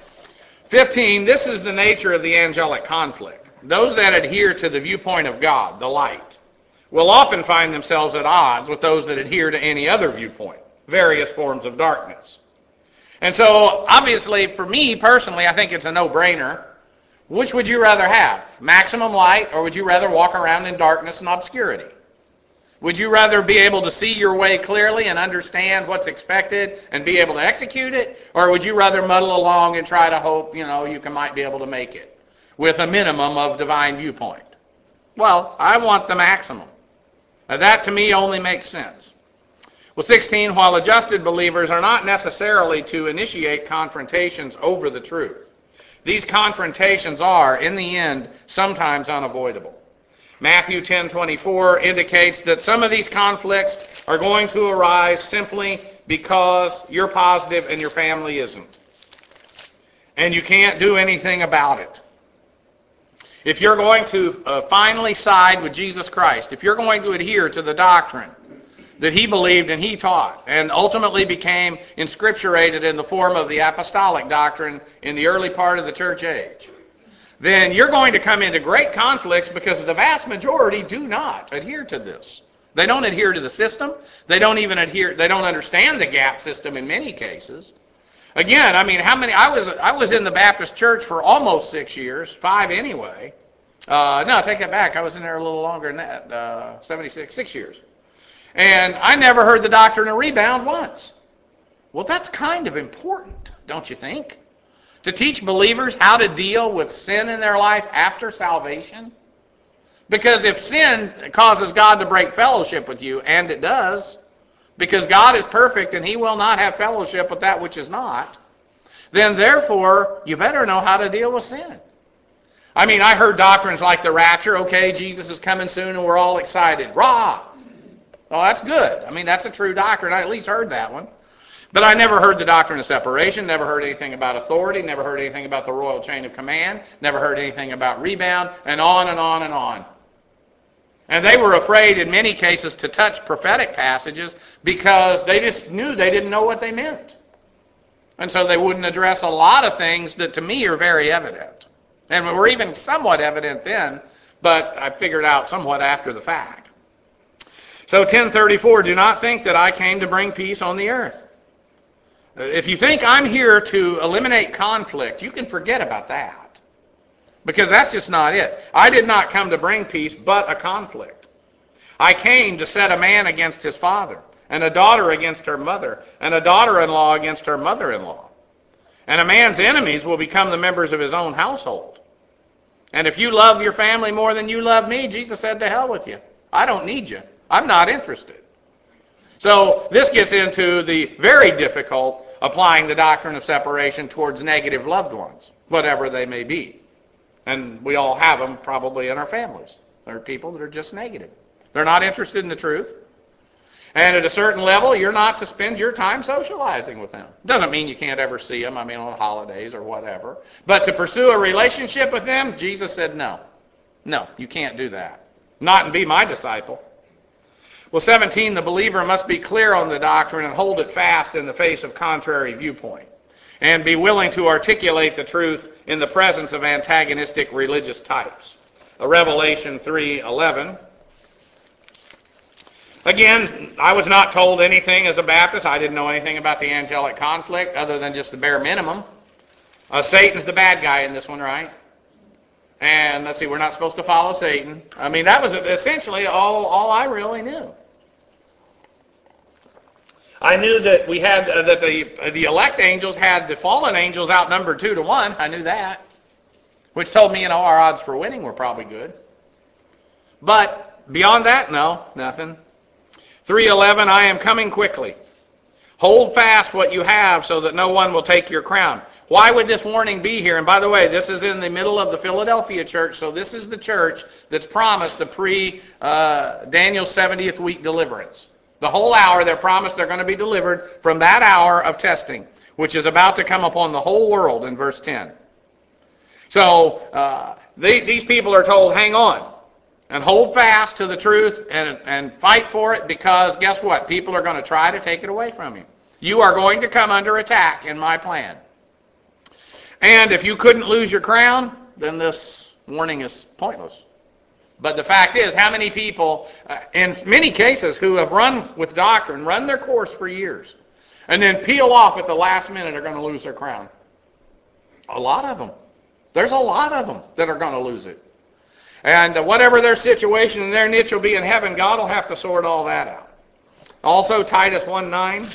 15, this is the nature of the angelic conflict. Those that adhere to the viewpoint of God, the light, will often find themselves at odds with those that adhere to any other viewpoint, various forms of darkness. And so, obviously, for me personally, I think it's a no-brainer. Which would you rather have? Maximum light, or would you rather walk around in darkness and obscurity? Would you rather be able to see your way clearly and understand what's expected and be able to execute it? Or would you rather muddle along and try to hope, you might be able to make it with a minimum of divine viewpoint? Well, I want the maximum. Now, that to me only makes sense. Well, 16, while adjusted believers are not necessarily to initiate confrontations over the truth, these confrontations are, in the end, sometimes unavoidable. Matthew 10:24 indicates that some of these conflicts are going to arise simply because you're positive and your family isn't. And you can't do anything about it. If you're going to finally side with Jesus Christ, if you're going to adhere to the doctrine that he believed and he taught, and ultimately became inscripturated in the form of the apostolic doctrine in the early part of the church age, then you're going to come into great conflicts because the vast majority do not adhere to this. They don't adhere to the system. They don't understand the gap system in many cases. Again, I was in the Baptist church for almost 6 years, 5 anyway. No, take that back. I was in there a little longer than that, 6 years. And I never heard the doctrine of rebound once. Well, that's kind of important, don't you think? To teach believers how to deal with sin in their life after salvation. Because if sin causes God to break fellowship with you, and it does, because God is perfect and he will not have fellowship with that which is not, then therefore you better know how to deal with sin. I heard doctrines like the rapture, okay, Jesus is coming soon and we're all excited. Rah! Oh, that's good. That's a true doctrine. I at least heard that one. But I never heard the doctrine of separation, never heard anything about authority, never heard anything about the royal chain of command, never heard anything about rebound, and on and on and on. And they were afraid in many cases to touch prophetic passages because they just knew they didn't know what they meant. And so they wouldn't address a lot of things that to me are very evident. And were even somewhat evident then, but I figured out somewhat after the fact. So 10:34, do not think that I came to bring peace on the earth. If you think I'm here to eliminate conflict, you can forget about that. Because that's just not it. I did not come to bring peace, but a conflict. I came to set a man against his father, and a daughter against her mother, and a daughter-in-law against her mother-in-law. And a man's enemies will become the members of his own household. And if you love your family more than you love me, Jesus said, to hell with you. I don't need you. I'm not interested. So this gets into the very difficult applying the doctrine of separation towards negative loved ones, whatever they may be. And we all have them probably in our families. There are people that are just negative. They're not interested in the truth. And at a certain level, you're not to spend your time socializing with them. Doesn't mean you can't ever see them, on holidays or whatever. But to pursue a relationship with them, Jesus said no. No, you can't do that. Not and be my disciple. Well, 17, the believer must be clear on the doctrine and hold it fast in the face of contrary viewpoint. and be willing to articulate the truth in the presence of antagonistic religious types. Revelation 3:11. Again, I was not told anything as a Baptist. I didn't know anything about the angelic conflict other than just the bare minimum. Satan's the bad guy in this one, right? And let's see, we're not supposed to follow Satan. I mean, that was essentially all I really knew. I knew that we had that the elect angels had the fallen angels outnumbered 2-1. I knew that, which told me, our odds for winning were probably good. But beyond that, no, nothing. 3:11, I am coming quickly. Hold fast what you have so that no one will take your crown. Why would this warning be here? And by the way, this is in the middle of the Philadelphia church, so this is the church that's promised the pre-Daniel's 70th week deliverance. The whole hour they're promised they're going to be delivered from that hour of testing, which is about to come upon the whole world in verse 10. So these people are told, hang on. And hold fast to the truth and fight for it, because guess what? People are going to try to take it away from you. You are going to come under attack in my plan. And if you couldn't lose your crown, then this warning is pointless. But the fact is, how many people, in many cases, who have run with doctrine, run their course for years, and then peel off at the last minute are going to lose their crown? A lot of them. There's a lot of them that are going to lose it. And whatever their situation and their niche will be in heaven, God will have to sort all that out. Also, Titus 1:9.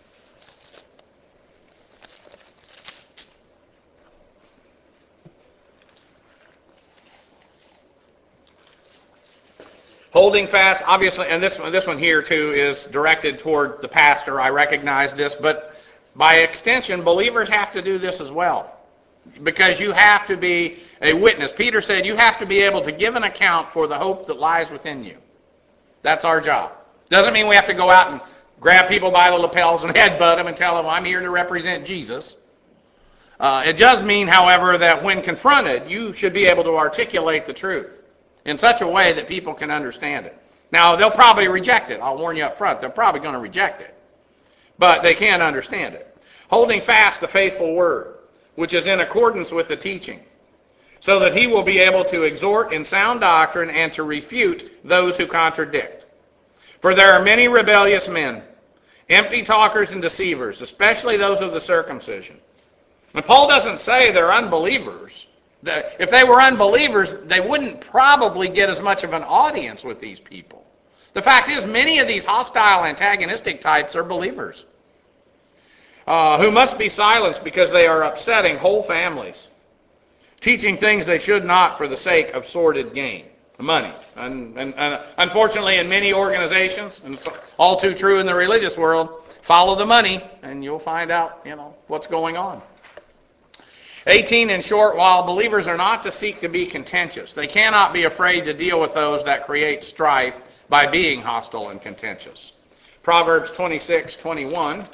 Holding fast, obviously, and this one here too is directed toward the pastor. I recognize this, but by extension, believers have to do this as well. Because you have to be a witness. Peter said you have to be able to give an account for the hope that lies within you. That's our job. Doesn't mean we have to go out and grab people by the lapels and headbutt them and tell them, I'm here to represent Jesus. It does mean, however, that when confronted, you should be able to articulate the truth in such a way that people can understand it. Now, they'll probably reject it. I'll warn you up front. They're probably going to reject it. But they can't understand it. Holding fast the faithful word, which is in accordance with the teaching, so that he will be able to exhort in sound doctrine and to refute those who contradict. For there are many rebellious men, empty talkers and deceivers, especially those of the circumcision. And Paul doesn't say they're unbelievers. If they were unbelievers, they wouldn't probably get as much of an audience with these people. The fact is, many of these hostile, antagonistic types are believers. Who must be silenced because they are upsetting whole families, teaching things they should not for the sake of sordid gain, money. And unfortunately, in many organizations, and it's all too true in the religious world, follow the money and you'll find out, what's going on. 18, in short, while believers are not to seek to be contentious, they cannot be afraid to deal with those that create strife by being hostile and contentious. Proverbs 26:21.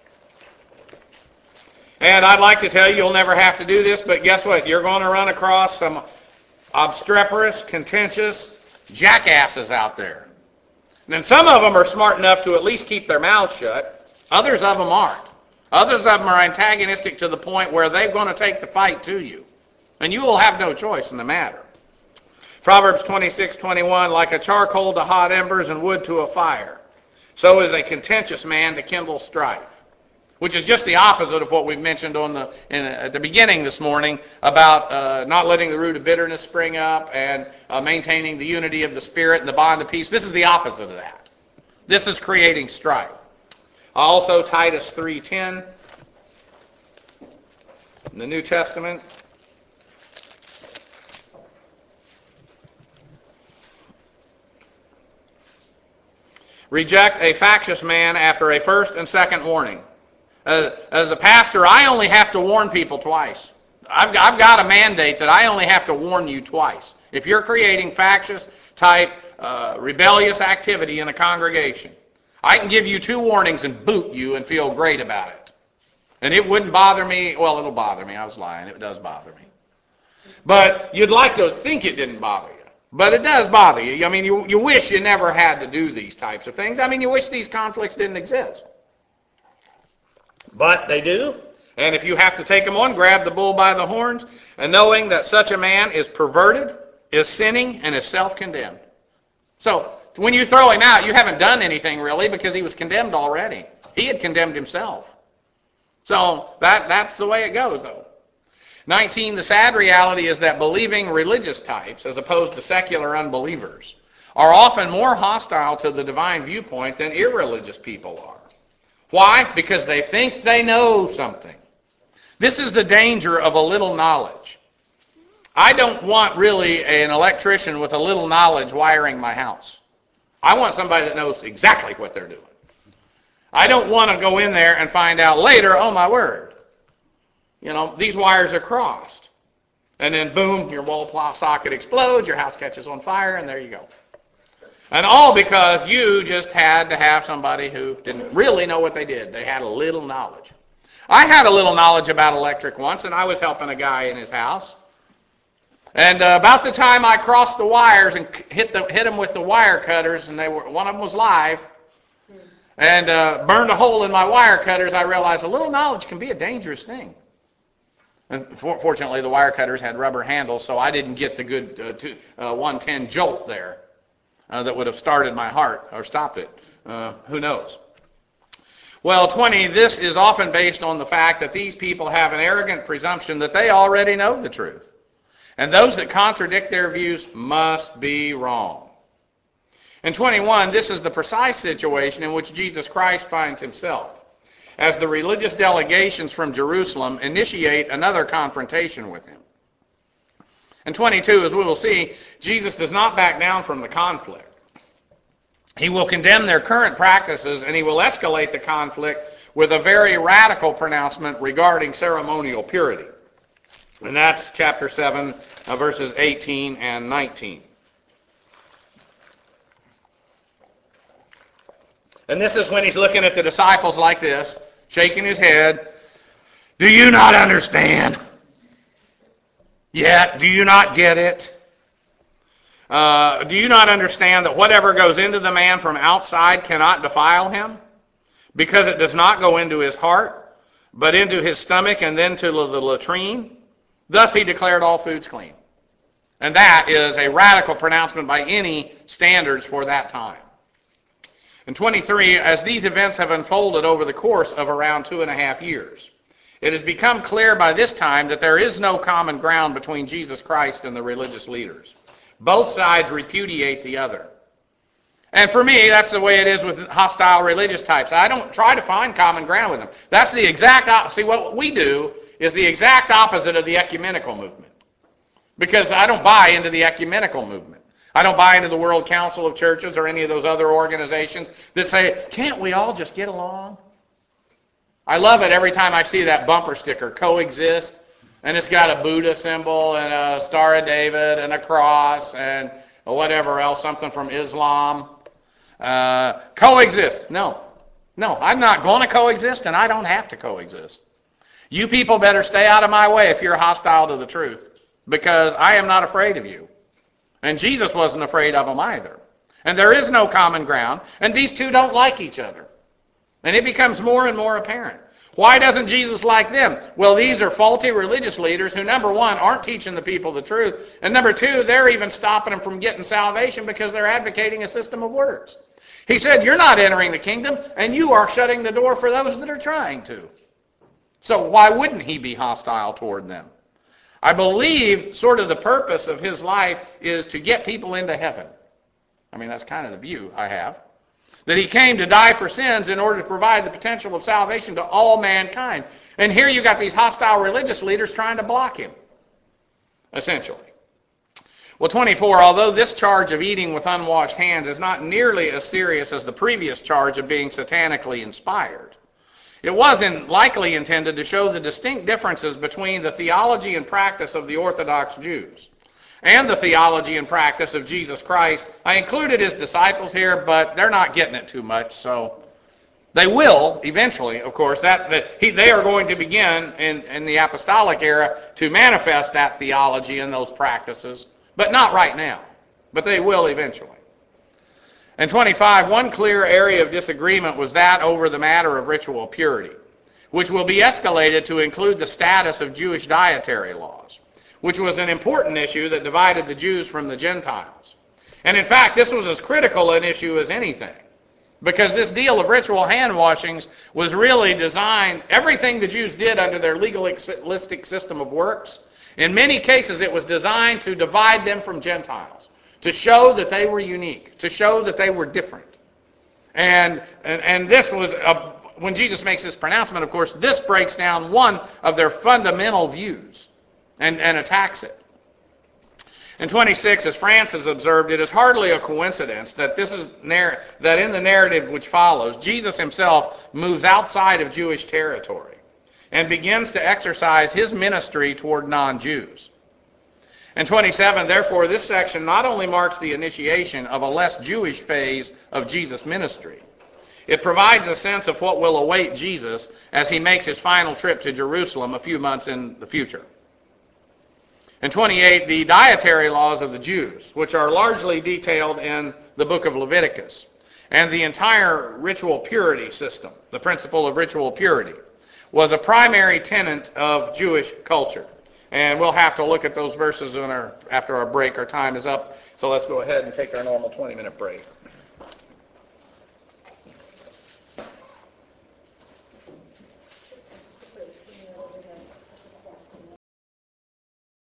And I'd like to tell you, you'll never have to do this, but guess what? You're going to run across some obstreperous, contentious jackasses out there. And some of them are smart enough to at least keep their mouths shut. Others of them aren't. Others of them are antagonistic to the point where they're going to take the fight to you. And you will have no choice in the matter. Proverbs 26:21, like a charcoal to hot embers and wood to a fire, so is a contentious man to kindle strife. Which is just the opposite of what we've mentioned at the beginning this morning about not letting the root of bitterness spring up and maintaining the unity of the Spirit and the bond of peace. This is the opposite of that. This is creating strife. Also, Titus 3:10 in the New Testament. Reject a factious man after a first and second warning. As a pastor, I only have to warn people twice. I've got a mandate that I only have to warn you twice. If you're creating factious type, rebellious activity in a congregation, I can give you 2 warnings and boot you and feel great about it. And it wouldn't bother me. Well, it'll bother me. I was lying. It does bother me. But you'd like to think it didn't bother you. But it does bother you. I mean, you wish you never had to do these types of things. I mean, you wish these conflicts didn't exist. But they do, And if you have to take them on, grab the bull by the horns, and knowing that such a man is perverted, is sinning, and is self-condemned. So when you throw him out, you haven't done anything really because he was condemned already. He had condemned himself. So that's the way it goes, though. 19, the sad reality is that believing religious types, as opposed to secular unbelievers, are often more hostile to the divine viewpoint than irreligious people are. Why? Because they think they know something. This is the danger of a little knowledge. I don't want really an electrician with a little knowledge wiring my house. I want somebody that knows exactly what they're doing. I don't want to go in there and find out later, oh my word, these wires are crossed. And then boom, your wall socket explodes, your house catches on fire, and there you go. And all because you just had to have somebody who didn't really know what they did. They had a little knowledge. I had a little knowledge about electric once, and I was helping a guy in his house. And about the time I crossed the wires and hit him with the wire cutters, and one of them was live, and burned a hole in my wire cutters, I realized a little knowledge can be a dangerous thing. And fortunately, the wire cutters had rubber handles, so I didn't get the good 110 jolt there that would have started my heart or stopped it. Who knows? Well, 20, this is often based on the fact that these people have an arrogant presumption that they already know the truth. And those that contradict their views must be wrong. And 21, this is the precise situation in which Jesus Christ finds himself, as the religious delegations from Jerusalem initiate another confrontation with him. And 22, as we will see, Jesus does not back down from the conflict. He will condemn their current practices, and he will escalate the conflict with a very radical pronouncement regarding ceremonial purity. And that's chapter 7, verses 18 and 19. And this is when he's looking at the disciples like this, shaking his head. Do you not understand? Yet, do you not get it? Do you not understand that whatever goes into the man from outside cannot defile him? Because it does not go into his heart, but into his stomach and then to the latrine. Thus he declared all foods clean. And that is a radical pronouncement by any standards for that time. And 23, as these events have unfolded over the course of around 2.5 years, it has become clear by this time that there is no common ground between Jesus Christ and the religious leaders. Both sides repudiate the other. And for me, that's the way it is with hostile religious types. I don't try to find common ground with them. That's the exact see, what we do is the exact opposite of the ecumenical movement. Because I don't buy into the ecumenical movement. I don't buy into the World Council of Churches or any of those other organizations that say, can't we all just get along? I love it every time I see that bumper sticker, coexist. And it's got a Buddha symbol and a Star of David and a cross and whatever else, something from Islam. Coexist. No, I'm not going to coexist, and I don't have to coexist. You people better stay out of my way if you're hostile to the truth, because I am not afraid of you. And Jesus wasn't afraid of them either. And there is no common ground, and these two don't like each other. And it becomes more and more apparent. Why doesn't Jesus like them? Well, these are faulty religious leaders who, number one, aren't teaching the people the truth. And number two, they're even stopping them from getting salvation because they're advocating a system of works. He said, you're not entering the kingdom, and you are shutting the door for those that are trying to. So why wouldn't he be hostile toward them? I believe sort of the purpose of his life is to get people into heaven. I mean, that's kind of the view I have. That he came to die for sins in order to provide the potential of salvation to all mankind. And here you got these hostile religious leaders trying to block him, essentially. Well, 24, although this charge of eating with unwashed hands is not nearly as serious as the previous charge of being satanically inspired, it was likely intended to show the distinct differences between the theology and practice of the Orthodox Jews and the theology and practice of Jesus Christ. I included his disciples here, but they're not getting it too much, so they will eventually, of course. They are going to begin in the apostolic era to manifest that theology and those practices, but not right now. But they will eventually. And 25, one clear area of disagreement was that over the matter of ritual purity, which will be escalated to include the status of Jewish dietary laws, which was an important issue that divided the Jews from the Gentiles. And in fact, this was as critical an issue as anything, because this deal of ritual hand washings was really designed, everything the Jews did under their legalistic system of works, in many cases it was designed to divide them from Gentiles, to show that they were unique, to show that they were different. And this was, when Jesus makes this pronouncement, of course, this breaks down one of their fundamental views and attacks it. In 26, as Francis observed, it is hardly a coincidence that that in the narrative which follows, Jesus himself moves outside of Jewish territory and begins to exercise his ministry toward non-Jews. In 27, therefore, this section not only marks the initiation of a less Jewish phase of Jesus' ministry, it provides a sense of what will await Jesus as he makes his final trip to Jerusalem a few months in the future. In 28, the dietary laws of the Jews, which are largely detailed in the book of Leviticus, and the entire ritual purity system, the principle of ritual purity, was a primary tenet of Jewish culture. And we'll have to look at those verses after our break. Our time is up, so let's go ahead and take our normal 20-minute break.